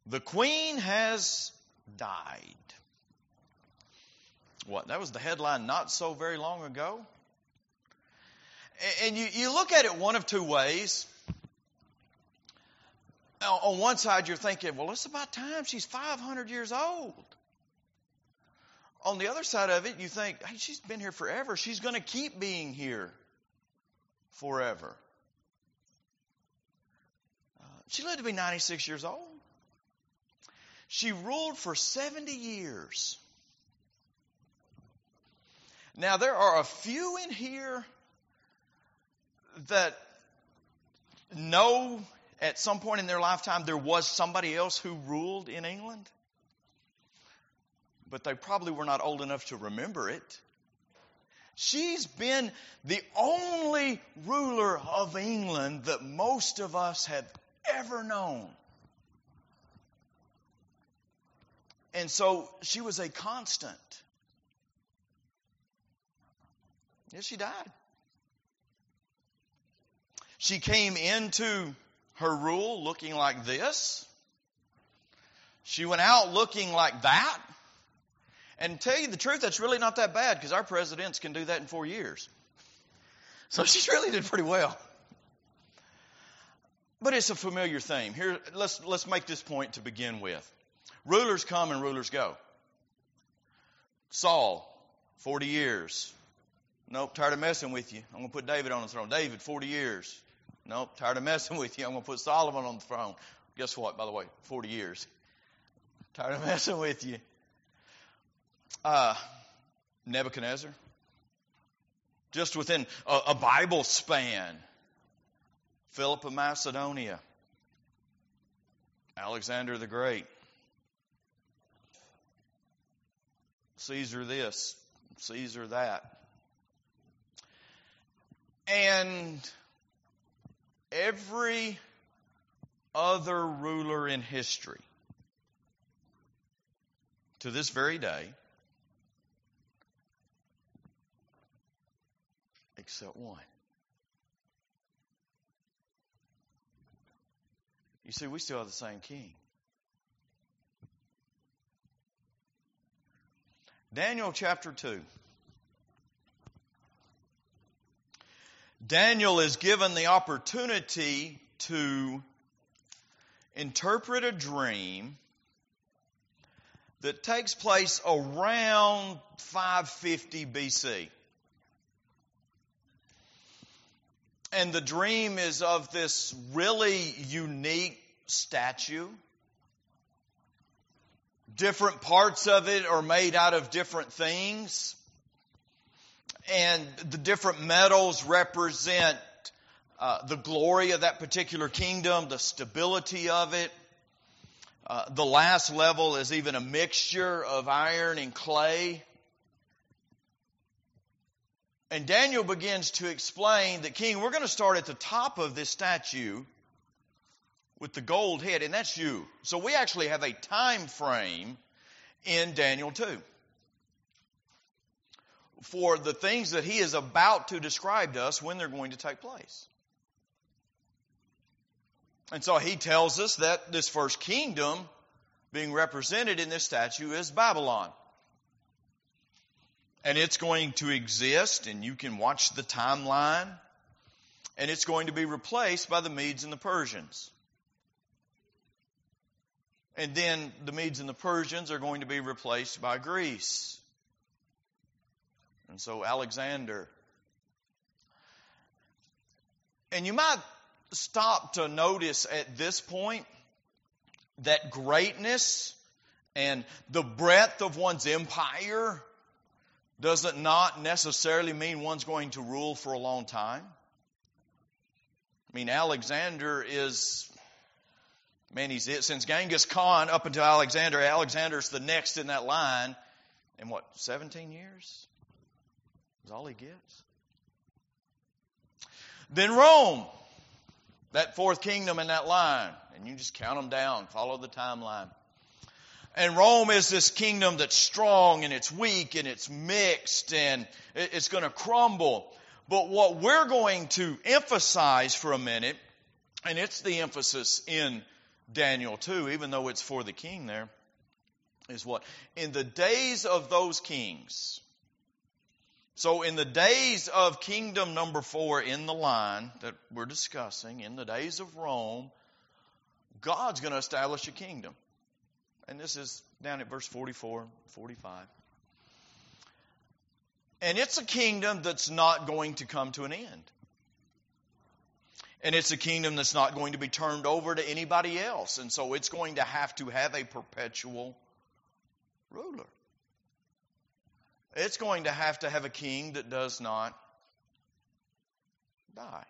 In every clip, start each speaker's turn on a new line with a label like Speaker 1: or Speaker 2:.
Speaker 1: The Queen has died. What? That was the headline not so very long ago. And you look at it one of two ways. On one side, you're thinking, well, it's about time. She's 500 years old. On the other side of it, you think, hey, she's been here forever. She's going to keep being here forever. She lived to be 96 years old. She ruled for 70 years. Now, there are a few in here that know at some point in their lifetime there was somebody else who ruled in England, but they probably were not old enough to remember it. She's been the only ruler of England that most of us have ever known. And so she was a constant. Yes, she died. She came into her rule looking like this. She went out looking like that. And to tell you the truth, that's really not that bad because our presidents can do that in 4 years. So she really did pretty well. But it's a familiar theme. Here, let's make this point to begin with. Rulers come and rulers go. Saul, 40 years. Nope, tired of messing with you. I'm going to put David on the throne. David, 40 years. Nope, tired of messing with you. I'm going to put Solomon on the throne. Guess what, by the way? 40 years. Tired of messing with you. Nebuchadnezzar. Just within a Bible span. Philip of Macedonia. Alexander the Great. Caesar this. Caesar that. And every other ruler in history to this very day, except one. You see, we still have the same king. Daniel chapter 2. Daniel is given the opportunity to interpret a dream that takes place around 550 BC. And the dream is of this really unique statue. Different parts of it are made out of different things. And the different metals represent the glory of that particular kingdom, the stability of it. The last level is even a mixture of iron and clay. And Daniel begins to explain that, King, we're going to start at the top of this statue with the gold head, and that's you. So we actually have a time frame in Daniel 2 for the things that he is about to describe to us when they're going to take place. And so he tells us that this first kingdom being represented in this statue is Babylon. And it's going to exist, and you can watch the timeline, and it's going to be replaced by the Medes and the Persians. And then the Medes and the Persians are going to be replaced by Greece. And so Alexander. And you might stop to notice at this point that greatness and the breadth of one's empire doesn't not necessarily mean one's going to rule for a long time. I mean, Alexander is, he's it. Since Genghis Khan up until Alexander, Alexander's the next in that line. In 17 years? Is all he gets. Then Rome, that fourth kingdom in that line. And you just count them down, follow the timeline. And Rome is this kingdom that's strong and it's weak and it's mixed and it's going to crumble. But what we're going to emphasize for a minute, and it's the emphasis in Daniel 2, even though it's for the king there, is what? In the days of those kings. So in the days of kingdom number 4 in the line that we're discussing, in the days of Rome, God's going to establish a kingdom. And this is down at verse 44, 45. And it's a kingdom that's not going to come to an end. And it's a kingdom that's not going to be turned over to anybody else. And so it's going to have a perpetual ruler. It's going to have a king that does not die.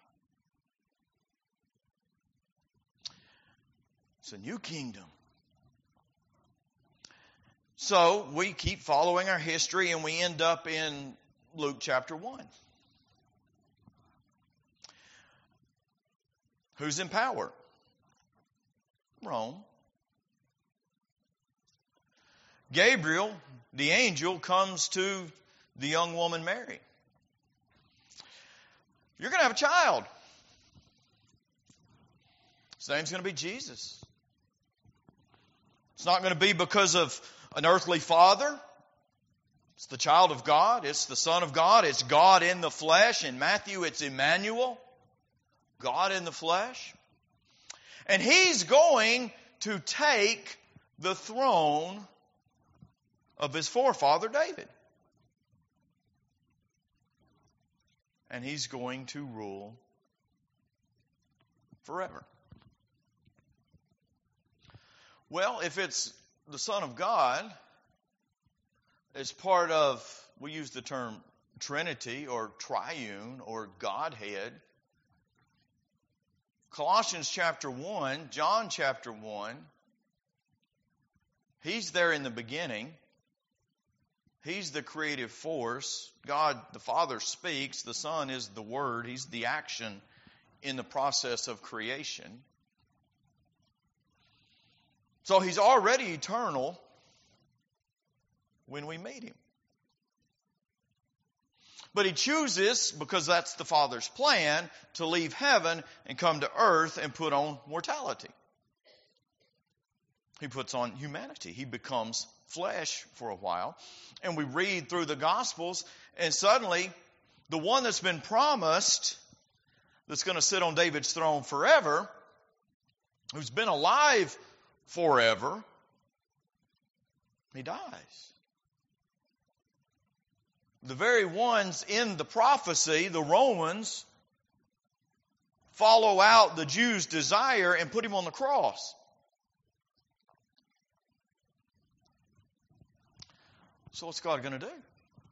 Speaker 1: It's a new kingdom. So we keep following our history and we end up in Luke chapter 1. Who's in power? Rome. Gabriel, the angel, comes to the young woman Mary. You're going to have a child. His name's going to be Jesus. It's not going to be because of an earthly father. It's the child of God. It's the Son of God. It's God in the flesh. In Matthew, it's Emmanuel. God in the flesh. And He's going to take the throne of His forefather David. And He's going to rule forever. Well, if it's the Son of God, it's part of, we use the term Trinity or triune or Godhead. Colossians chapter 1, John chapter 1, He's there in the beginning. He's the creative force. God the Father speaks. The Son is the Word. He's the action in the process of creation. So He's already eternal when we meet Him. But He chooses, because that's the Father's plan, to leave heaven and come to earth and put on mortality. He puts on humanity. He becomes flesh for a while. And we read through the Gospels, and suddenly the one that's been promised, that's going to sit on David's throne forever, who's been alive forever, he dies. The very ones in the prophecy, the Romans, follow out the Jews' desire and put Him on the cross. So what's God going to do?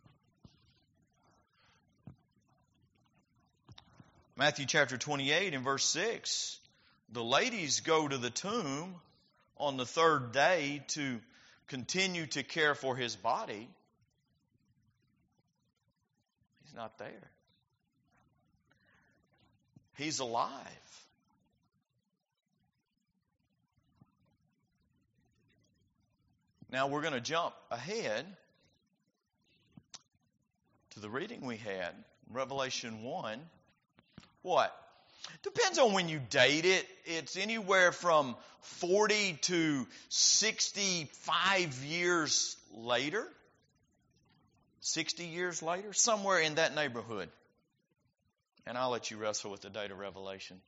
Speaker 1: Matthew chapter 28 and verse 6. The ladies go to the tomb on the third day to continue to care for His body. He's not there. He's alive. Now we're going to jump ahead to the reading we had, Revelation 1. What? Depends on when you date it. It's anywhere from 40 to 65 years later. 60 years later, somewhere in that neighborhood. And I'll let you wrestle with the date of Revelation.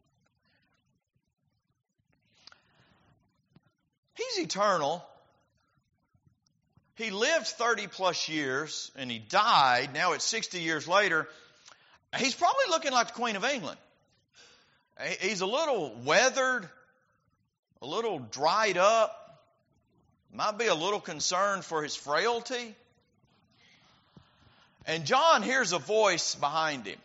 Speaker 1: He's eternal. He lived 30 plus years and He died. Now it's 60 years later. He's probably looking like the Queen of England. He's a little weathered, a little dried up, might be a little concerned for his frailty. And John hears a voice behind him.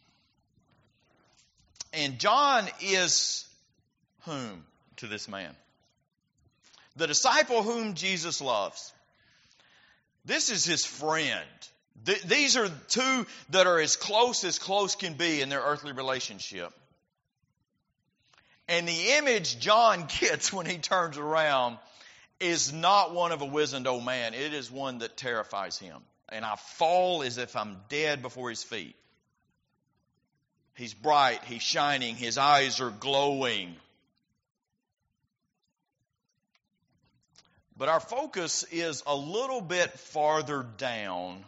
Speaker 1: And John is whom to this man? The disciple whom Jesus loves. This is his friend. These are two that are as close can be in their earthly relationship. And the image John gets when he turns around is not one of a wizened old man. It is one that terrifies him. And I fall as if I'm dead before his feet. He's bright, he's shining, his eyes are glowing. But our focus is a little bit farther down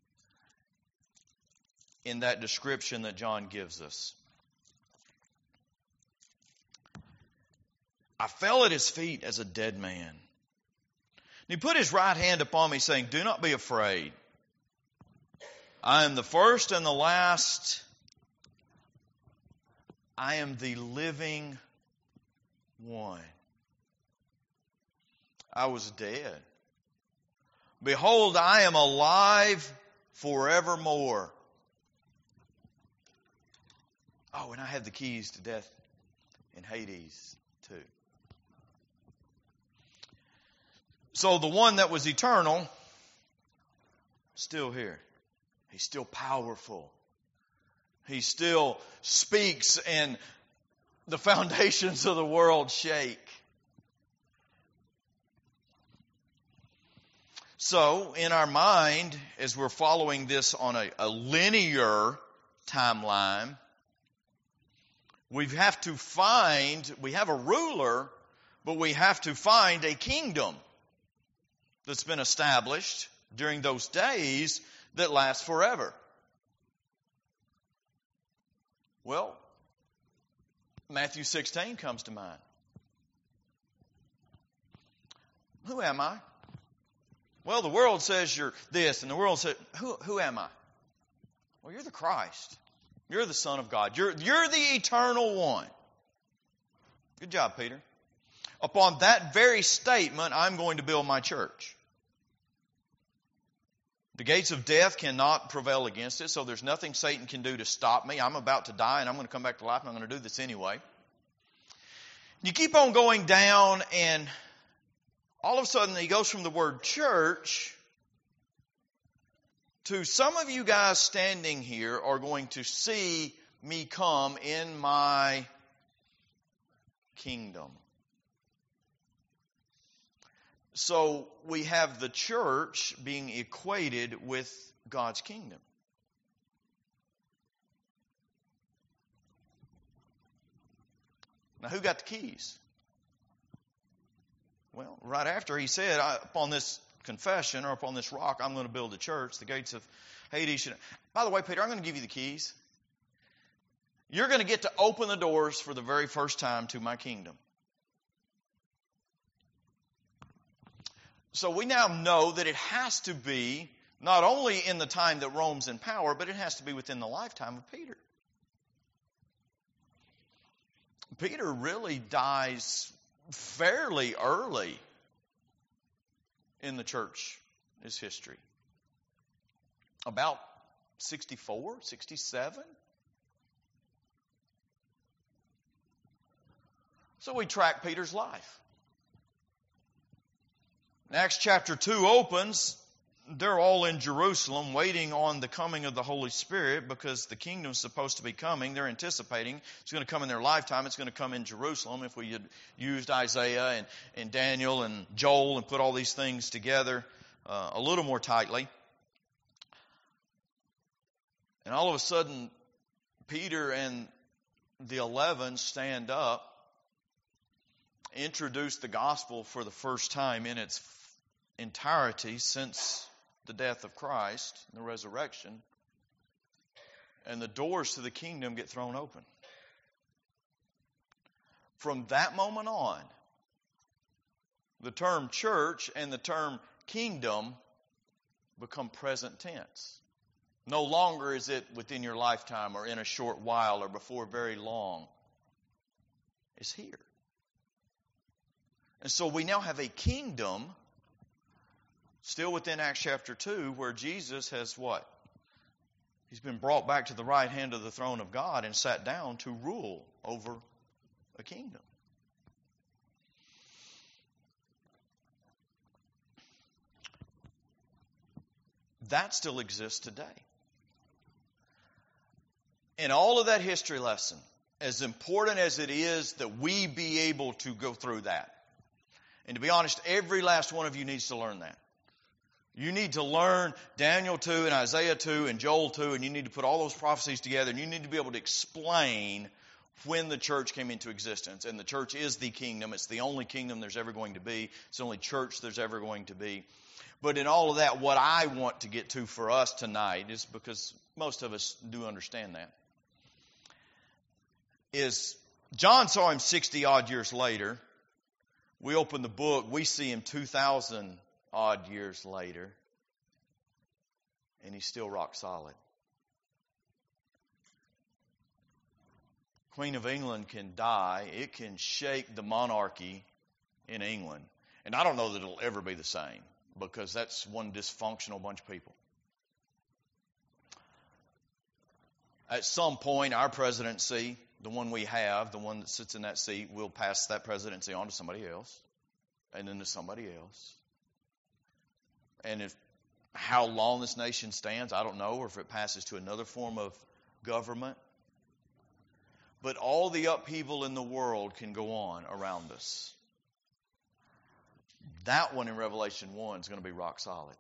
Speaker 1: in that description that John gives us. I fell at his feet as a dead man. And he put his right hand upon me, saying, do not be afraid. I am the first and the last. I am the living one. I was dead. Behold, I am alive forevermore. Oh, and I have the keys to death and Hades too. So the one that was eternal, still here. He's still powerful. He still speaks and the foundations of the world shake. So, in our mind, as we're following this on a linear timeline, we have a ruler, but we have to find a kingdom that's been established during those days that last forever. Well, Matthew 16 comes to mind. Who am I? Well, the world says you're this, and the world says, who am I? Well, you're the Christ. You're the Son of God. You're the eternal one. Good job, Peter. Upon that very statement, I'm going to build my church. The gates of death cannot prevail against it, so there's nothing Satan can do to stop me. I'm about to die, and I'm going to come back to life, and I'm going to do this anyway. You keep on going down, and all of a sudden, he goes from the word church to some of you guys standing here are going to see me come in my kingdom. So we have the church being equated with God's kingdom. Now, who got the keys? Well, right after he said, upon this confession or upon this rock, I'm going to build a church. The gates of Hades should... By the way, Peter, I'm going to give you the keys. You're going to get to open the doors for the very first time to my kingdom. So we now know that it has to be not only in the time that Rome's in power, but it has to be within the lifetime of Peter. Peter really dies fairly early in the church's history. About 64, 67. So we track Peter's life. Acts chapter 2 opens. They're all in Jerusalem waiting on the coming of the Holy Spirit because the kingdom's supposed to be coming. They're anticipating it's going to come in their lifetime. It's going to come in Jerusalem. If we had used Isaiah and Daniel and Joel and put all these things together a little more tightly. And all of a sudden, Peter and the 11 stand up, introduce the gospel for the first time in its entirety since the death of Christ and the resurrection, and the doors to the kingdom get thrown open. From that moment on, the term church and the term kingdom become present tense. No longer is it within your lifetime or in a short while or before very long. It's here. And so we now have a kingdom still within Acts chapter 2, where Jesus has what? He's been brought back to the right hand of the throne of God and sat down to rule over a kingdom. That still exists today. In all of that history lesson, as important as it is that we be able to go through that, and to be honest, every last one of you needs to learn that. You need to learn Daniel 2 and Isaiah 2 and Joel 2, and you need to put all those prophecies together, and you need to be able to explain when the church came into existence. And the church is the kingdom. It's the only kingdom there's ever going to be. It's the only church there's ever going to be. But in all of that, what I want to get to for us tonight is, because most of us do understand that, is John saw him 60 odd years later. We open the book, we see him 2,000 odd years later, and he's still rock solid. Queen of England can die. It can shake the monarchy in England. And I don't know that it'll ever be the same, because that's one dysfunctional bunch of people. At some point, our presidency, the one we have, the one that sits in that seat, will pass that presidency on to somebody else, and then to somebody else. And how long this nation stands, I don't know, or if it passes to another form of government. But all the upheaval in the world can go on around us. That one in Revelation 1 is going to be rock solid.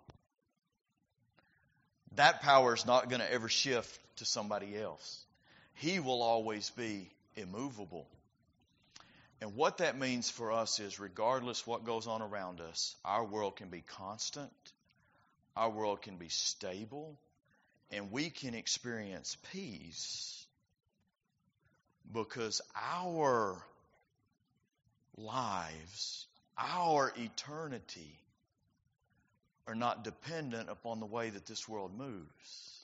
Speaker 1: That power is not going to ever shift to somebody else. He will always be immovable. And what that means for us is, regardless what goes on around us, our world can be constant, our world can be stable, and we can experience peace. Because our lives, our eternity, are not dependent upon the way that this world moves.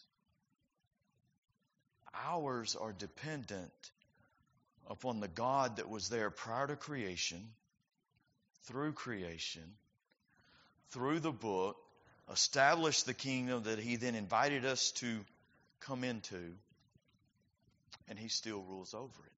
Speaker 1: Ours are dependent upon the God that was there prior to creation, through the book, established the kingdom that He then invited us to come into, and He still rules over it.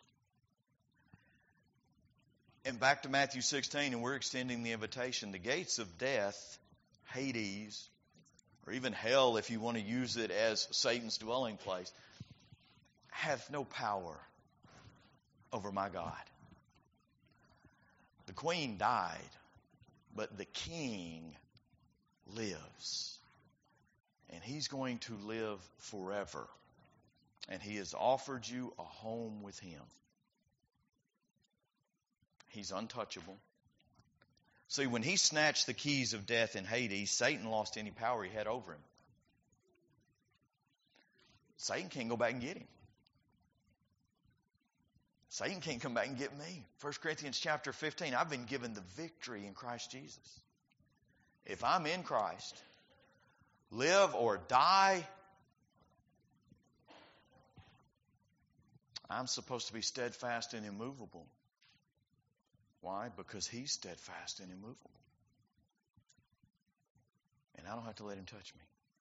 Speaker 1: And back to Matthew 16, and we're extending the invitation. The gates of death, Hades, or even hell, if you want to use it as Satan's dwelling place, have no power over my God. The queen died, but the king lives. And He's going to live forever. And He has offered you a home with Him. He's untouchable. See, when He snatched the keys of death in Hades, Satan lost any power he had over him. Satan can't go back and get him. Satan can't come back and get me. 1 Corinthians chapter 15, I've been given the victory in Christ Jesus. If I'm in Christ, live or die, I'm supposed to be steadfast and immovable. Why? Because He's steadfast and immovable. And I don't have to let Him touch me.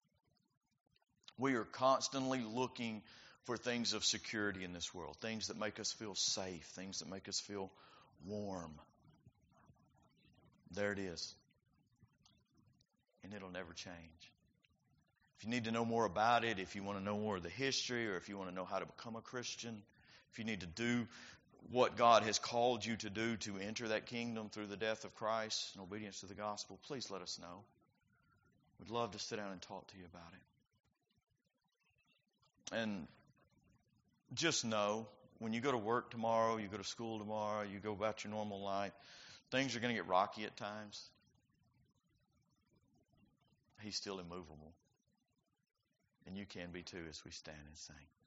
Speaker 1: We are constantly looking for things of security in this world, things that make us feel safe, things that make us feel warm. There it is. And it'll never change. If you need to know more about it, if you want to know more of the history, or if you want to know how to become a Christian, if you need to do what God has called you to do to enter that kingdom through the death of Christ and obedience to the gospel, please let us know. We'd love to sit down and talk to you about it. And just know, when you go to work tomorrow, you go to school tomorrow, you go about your normal life, things are going to get rocky at times. He's still immovable. And you can be too, as we stand and sing.